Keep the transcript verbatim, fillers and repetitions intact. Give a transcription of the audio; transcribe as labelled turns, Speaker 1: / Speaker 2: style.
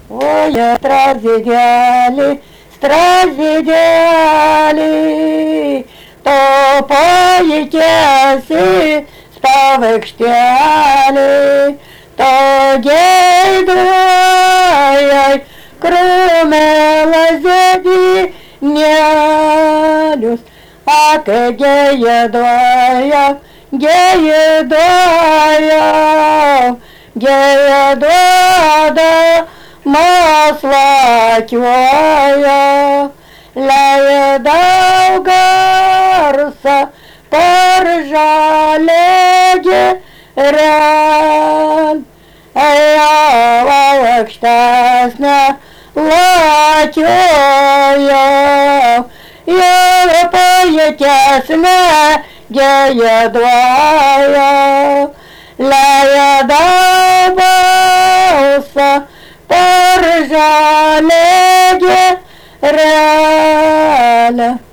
Speaker 1: Ой, стразидели, стразидели, то поетеси ставек штяли, то дедуай, кроме лазеди нялюс, а que геедуая, геедуая, геедуада, масла твоя, ляя долгарса, поржалеге ран, я лавак штасна, латьоя, я поетясна, геедуая, ляя долгарса, поржалеге рана.